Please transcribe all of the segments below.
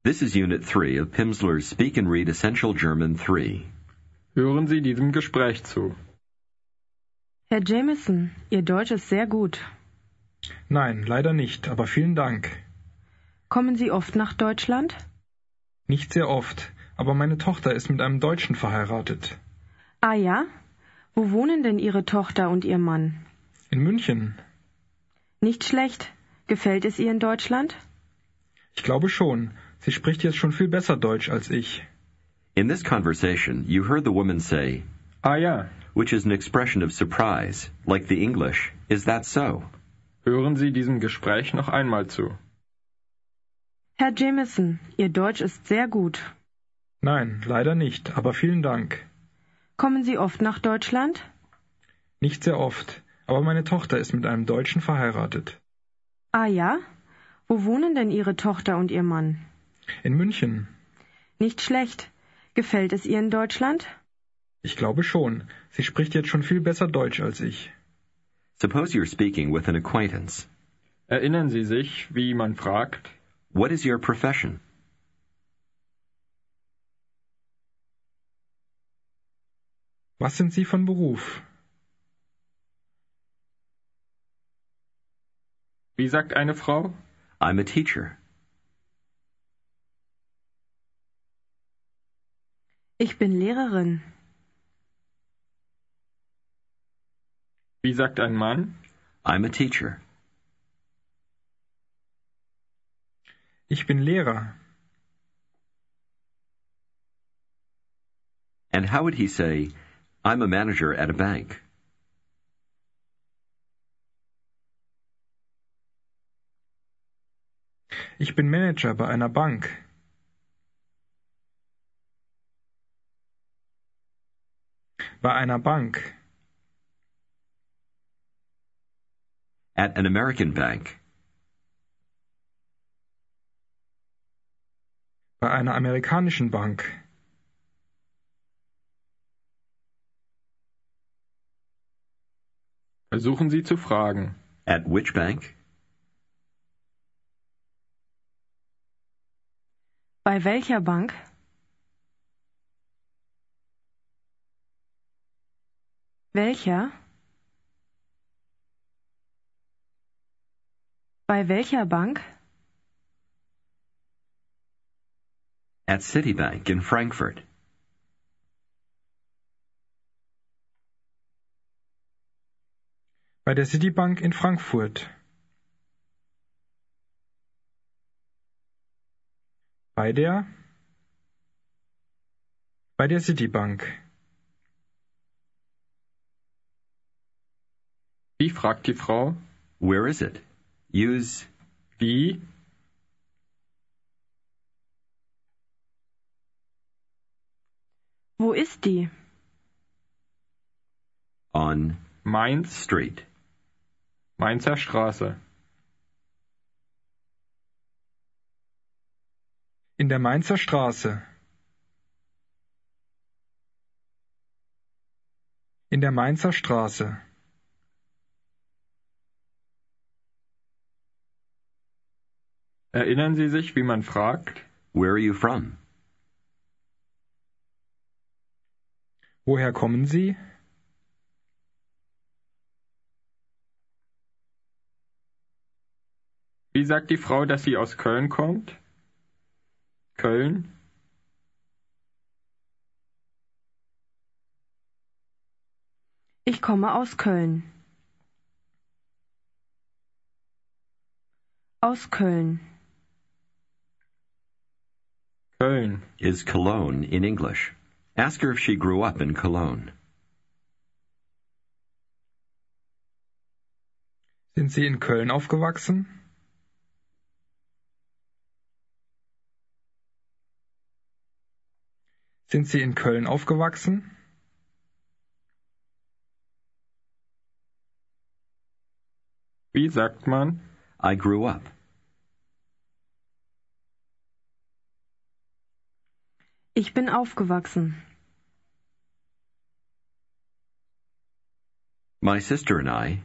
This is Unit 3 of Pimsleur's Speak and Read Essential German 3. Hören Sie diesem Gespräch zu. Herr Jameson, Ihr Deutsch ist sehr gut. Nein, leider nicht, aber vielen Dank. Kommen Sie oft nach Deutschland? Nicht sehr oft, aber meine Tochter ist mit einem Deutschen verheiratet. Ah ja? Wo wohnen denn Ihre Tochter und Ihr Mann? In München. Nicht schlecht. Gefällt es ihr in Deutschland? Ich glaube schon. Sie spricht jetzt schon viel besser Deutsch als ich. In this conversation, you heard the woman say, Ah ja, which is an expression of surprise, like the English, is that so? hören Sie diesem Gespräch noch einmal zu. Herr Jameson, Ihr Deutsch ist sehr gut. Nein, leider nicht, aber vielen Dank. Kommen Sie oft nach Deutschland? Nicht sehr oft, aber meine Tochter ist mit einem Deutschen verheiratet. Ah ja? Wo wohnen denn Ihre Tochter und Ihr Mann? In München. Nicht schlecht. Gefällt es ihr in Deutschland? Ich glaube schon. Sie spricht jetzt schon viel besser Deutsch als ich. Suppose you're speaking with an acquaintance. Erinnern Sie sich, wie man fragt? What is your profession? Was sind Sie von Beruf? Wie sagt eine Frau? I'm a teacher. Ich bin Lehrerin. Wie sagt ein Mann? I'm a teacher. Ich bin Lehrer. And how would he say, I'm a manager at a bank? Ich bin Manager bei einer Bank. Bei einer Bank. At an American bank. Bei einer amerikanischen Bank. Versuchen Sie zu fragen. At which bank? Bei welcher Bank? Welcher? Bei welcher Bank? At Citibank in Frankfurt. Bei der Citibank in Frankfurt. Bei der Citibank. Wie fragt die Frau? Where is it? Use Wie? Wo ist die? on Mainz, street. Mainzer Straße. In der Mainzer Straße. In der Mainzer Straße. Erinnern Sie sich, wie man fragt? Where are you from? Woher kommen Sie? Wie sagt die Frau, dass sie aus Köln kommt? Köln? Ich komme aus Köln. Aus Köln. Köln. Is Cologne in English? Ask her if she grew up in Cologne. Sind Sie in Köln aufgewachsen? Sind Sie in Köln aufgewachsen? Wie sagt man? I grew up. Ich bin aufgewachsen. My sister and I.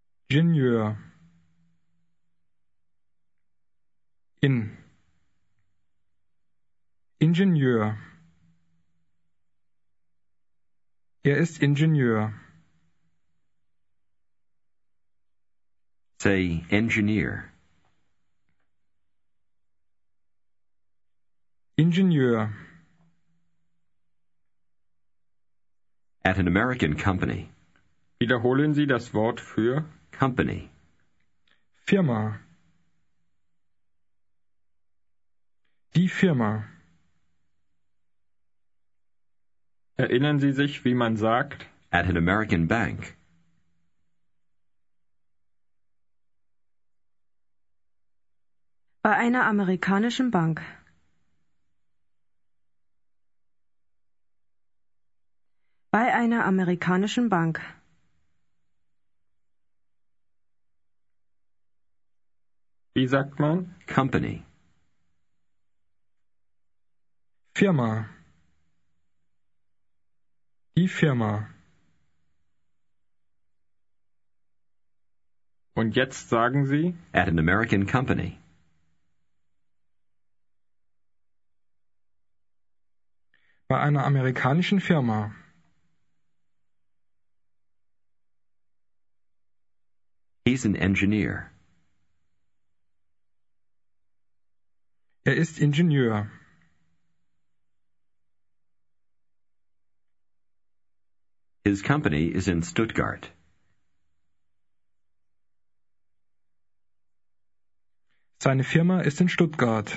Ingenieur. In. Ingenieur. Er ist Ingenieur. Say engineer. Ingenieur. At an American company. Wiederholen Sie das Wort für Company. Firma. Die Firma. Erinnern Sie sich, wie man sagt? At an American bank. Bei einer amerikanischen Bank. Bei einer amerikanischen Bank. Wie sagt man? Company. Firma. Die Firma. Und jetzt sagen Sie? At an American company. Bei einer amerikanischen Firma. He's an engineer. Er ist Ingenieur. His company is in Stuttgart. Seine Firma ist in Stuttgart.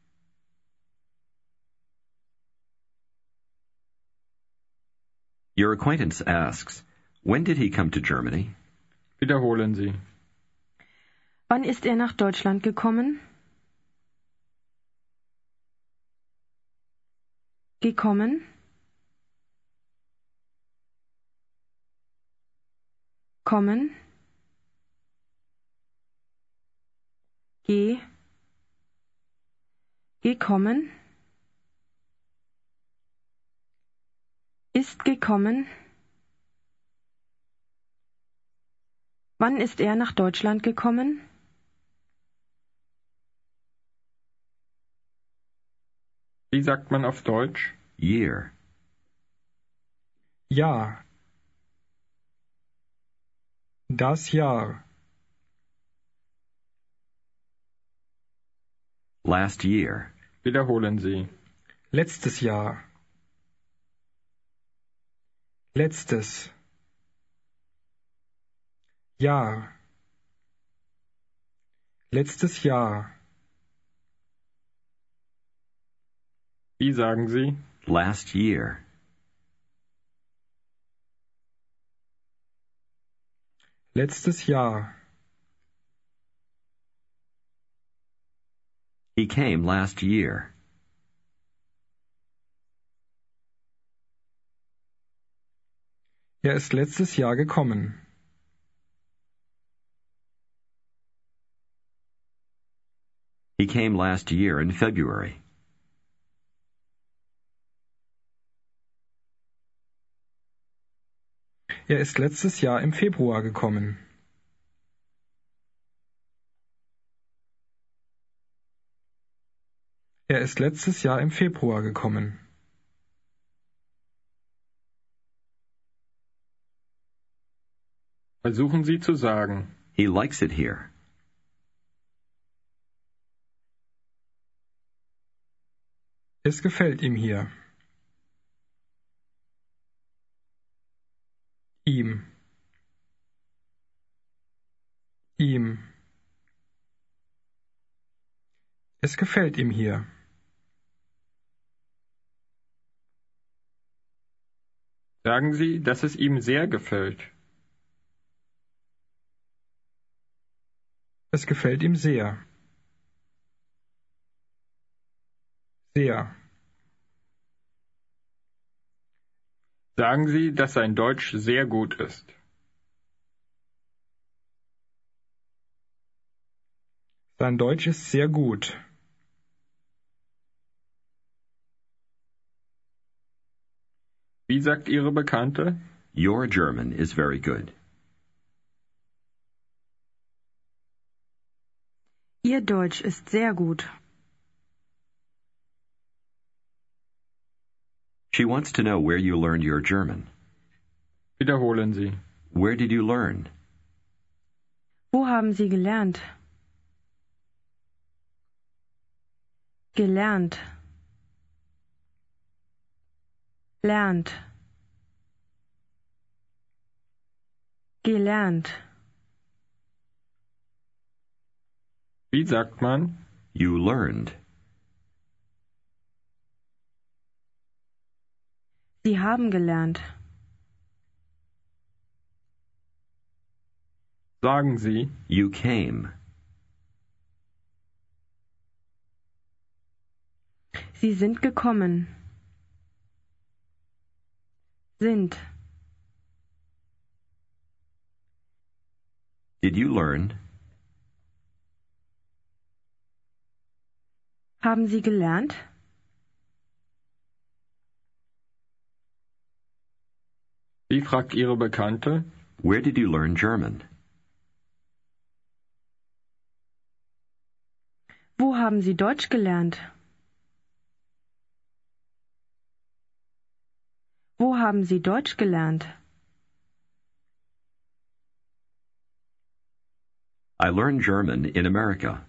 Your acquaintance asks, when did he come to Germany? Wiederholen Sie. Wann ist er nach Deutschland gekommen? Gekommen? Kommen? Gekommen? Ist gekommen? Wann ist er nach Deutschland gekommen? Wie sagt man auf Deutsch? Year. Jahr. Das Jahr. Last year. Wiederholen Sie. Letztes Jahr. Letztes. Jahr. Letztes Jahr. Wie sagen Sie? Last year. Letztes Jahr. He came last year. Er ist letztes Jahr gekommen. He came last year in February. Er ist letztes Jahr im Februar gekommen. Er ist letztes Jahr im Februar gekommen. Versuchen Sie zu sagen. He likes it here. Es gefällt ihm hier. Ihm. Ihm. Es gefällt ihm hier. Sagen Sie, dass es ihm sehr gefällt. Es gefällt ihm sehr. Sehr. Sagen Sie, dass sein Deutsch sehr gut ist. Sein Deutsch ist sehr gut. Wie sagt Ihre Bekannte? Your German is very good. Ihr Deutsch ist sehr gut. She wants to know where you learned your German. Wiederholen Sie. Where did you learn? Wo haben Sie gelernt? Gelernt. Lernt. Gelernt. Wie sagt man? You learned. Sie haben gelernt. Sagen Sie. You came. Sie sind gekommen. Sind. Did you learn? Haben Sie gelernt? Wie fragt Ihre Bekannte? Where did you learn German? Wo haben Sie Deutsch gelernt? Wo haben Sie Deutsch gelernt? I learned German in America.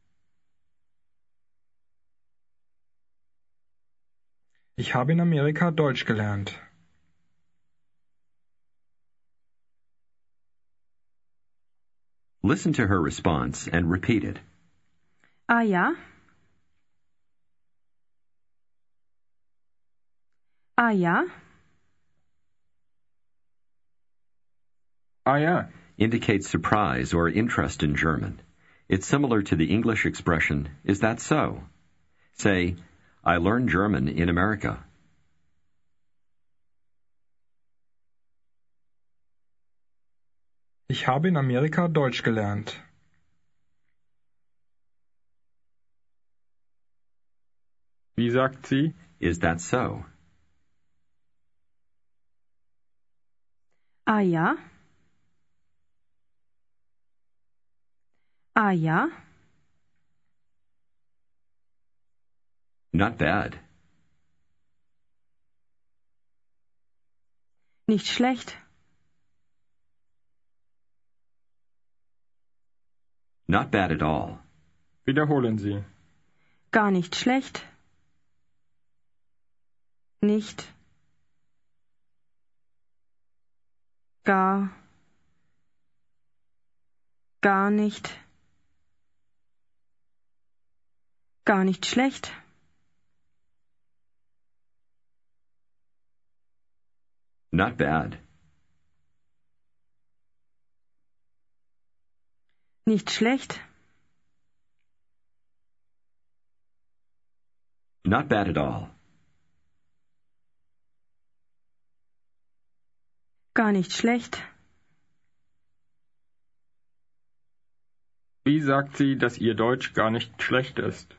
Ich habe in Amerika Deutsch gelernt. Listen to her response and repeat it. Ah ja? Ah ja? Ah ja. Indicates surprise or interest in German. It's similar to the English expression, is that so? Say, I learned German in America. Ich habe in Amerika Deutsch gelernt. Wie sagt sie? Is that so? Ah ja? Ah ja? Not bad. Nicht schlecht. Not bad at all. Wiederholen Sie. Gar nicht schlecht. Nicht. Gar. Gar nicht. Gar nicht schlecht. Not bad. Nicht schlecht. Not bad at all. Gar nicht schlecht. Wie sagt sie, dass Ihr Deutsch gar nicht schlecht ist?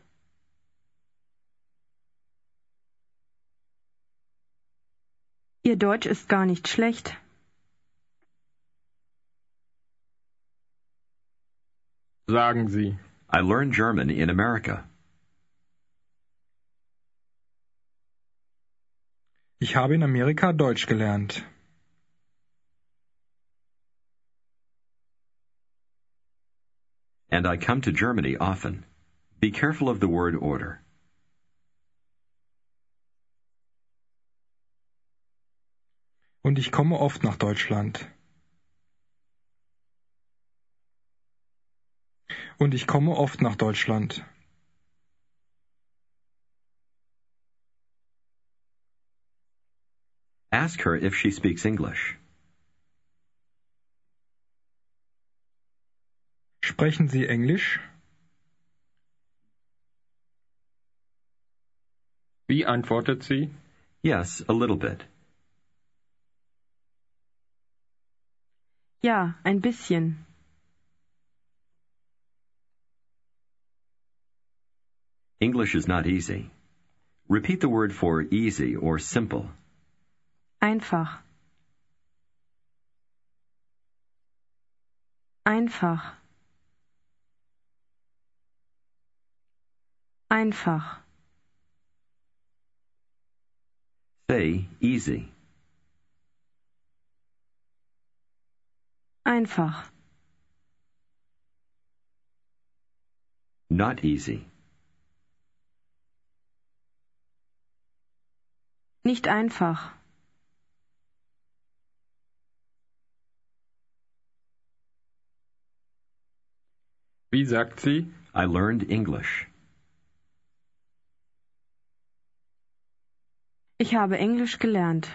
Ihr Deutsch ist gar nicht schlecht. Sagen Sie. I learned German in America. Ich habe in Amerika Deutsch gelernt. And I come to Germany often. Be careful of the word order. Und ich komme oft nach Deutschland. Und ich komme oft nach Deutschland. Ask her if she speaks English. Sprechen Sie Englisch? Wie antwortet sie? Yes, a little bit. Ja, ein bisschen. English is not easy. Repeat the word for easy or simple. Einfach. Einfach. Einfach. Say easy. Einfach. Not easy. Nicht einfach. Wie sagt sie? I learned English. Ich habe Englisch gelernt.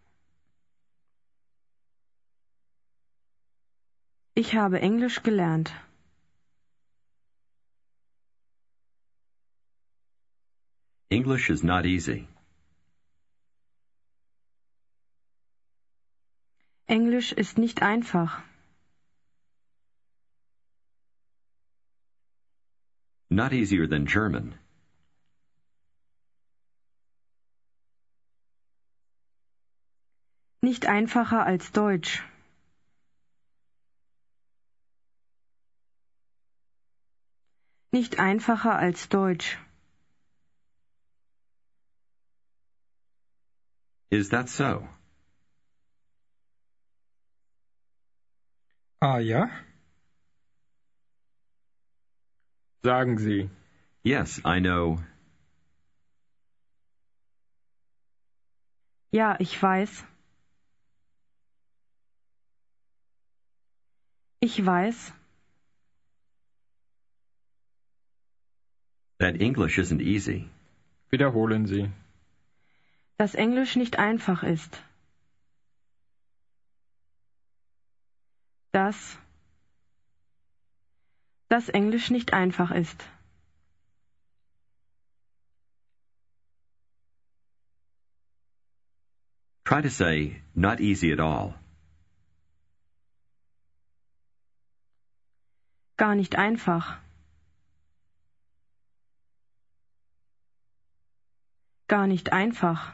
Ich habe Englisch gelernt. English is not easy. Englisch ist nicht einfach. Not easier than German. Nicht einfacher als Deutsch. Nicht einfacher als Deutsch. Is that so? Ah ja? Sagen Sie. Yes, I know. Ja, ich weiß. Ich weiß, That English isn't easy. Wiederholen Sie. dass Englisch nicht einfach ist. Dass Englisch nicht einfach ist. Try to say, not easy at all. Gar nicht einfach. Gar nicht einfach.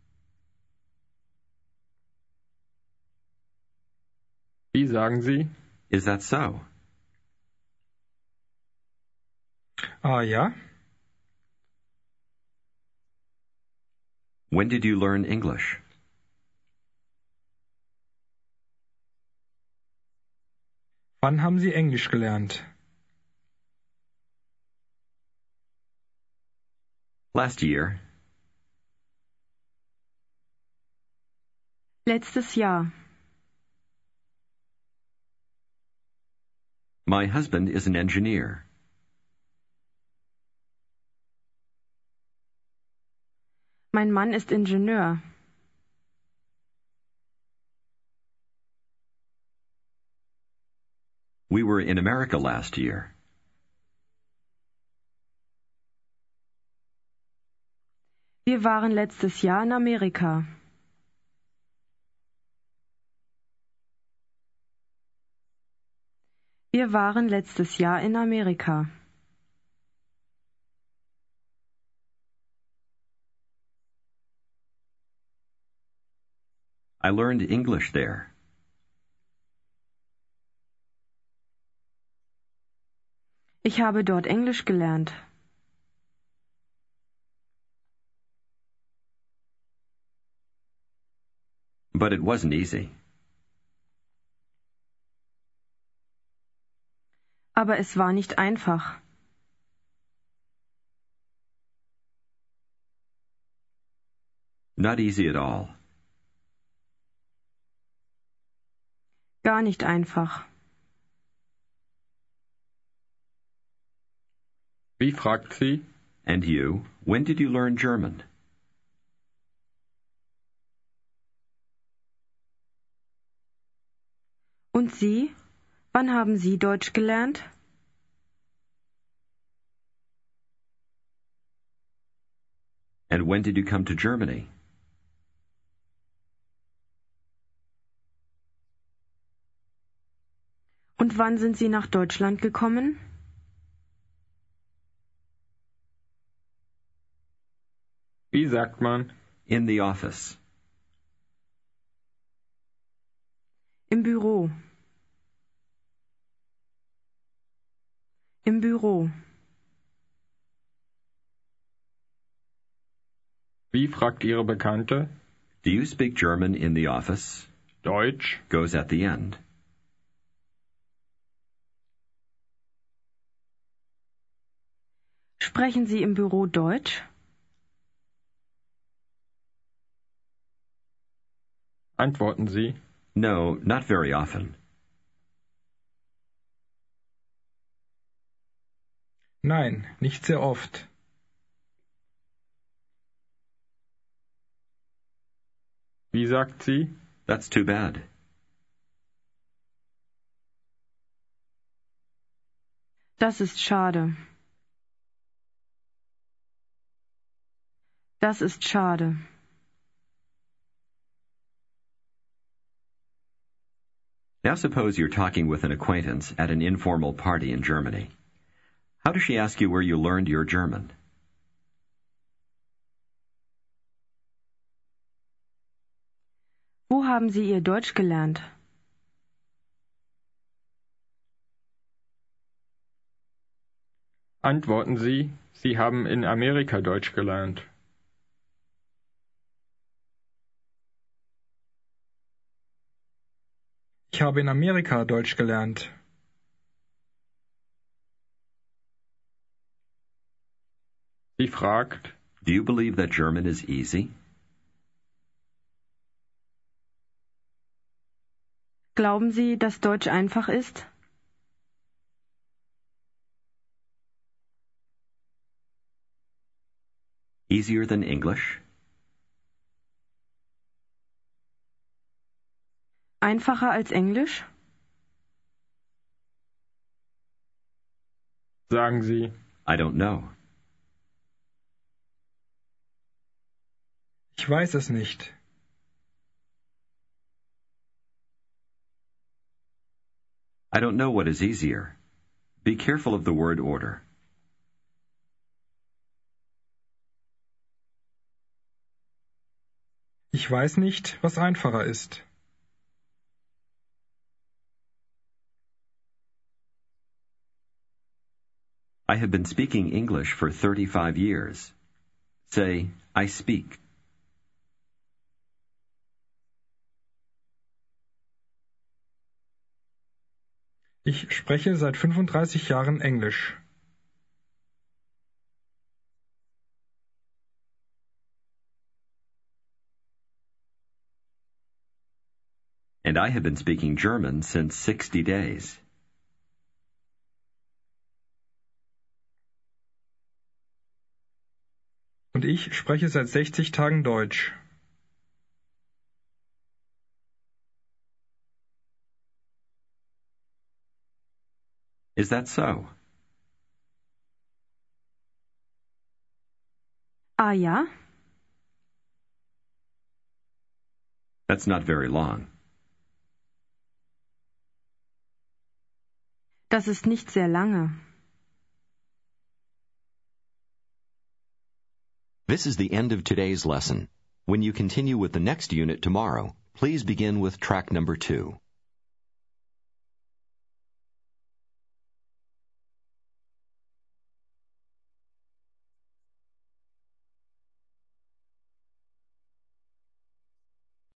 Wie sagen Sie? Is that so? Ah ja? When did you learn English? Wann haben Sie Englisch gelernt? Last year. Letztes Jahr. My husband is an engineer. Mein Mann ist Ingenieur. We were in America last year. Wir waren letztes Jahr in Amerika. Wir waren letztes Jahr in Amerika. I learned English there. Ich habe dort Englisch gelernt. But it wasn't easy. Aber es war nicht einfach. Not easy at all. Gar nicht einfach. Wie fragt sie? And you, when did you learn German? Und Sie? Wann haben Sie Deutsch gelernt? And when did you come to Germany? Und wann sind Sie nach Deutschland gekommen? Wie sagt man? In the office. Im Büro. Im Büro. Wie fragt Ihre Bekannte? Do you speak German in the office? Deutsch. Goes at the end. Sprechen Sie im Büro Deutsch? Antworten Sie. No, not very often. Nein, nicht sehr oft. Wie sagt sie? That's too bad. Das ist schade. Das ist schade. Now suppose you're talking with an acquaintance at an informal party in Germany. How does she ask you where you learned your German? Wo haben Sie Ihr Deutsch gelernt? Antworten Sie, Sie haben in Amerika Deutsch gelernt. Ich habe in Amerika Deutsch gelernt. Sie fragt, Do you believe that German is easy? Glauben Sie, dass Deutsch einfach ist? Easier than English? Einfacher als Englisch? sagen Sie, I don't know. Ich weiß es nicht. I don't know what is easier. Be careful of the word order. Ich weiß nicht, was einfacher ist. I have been speaking English for 35 years. Say, I speak. Ich spreche seit 35 Jahren Englisch. And I have been speaking German since 60 days. Und ich spreche seit 60 Tagen Deutsch. Is that so? Ah ja? That's not very long. Das ist nicht sehr lange. This is the end of today's lesson. When you continue with the next unit tomorrow, please begin with track number 2.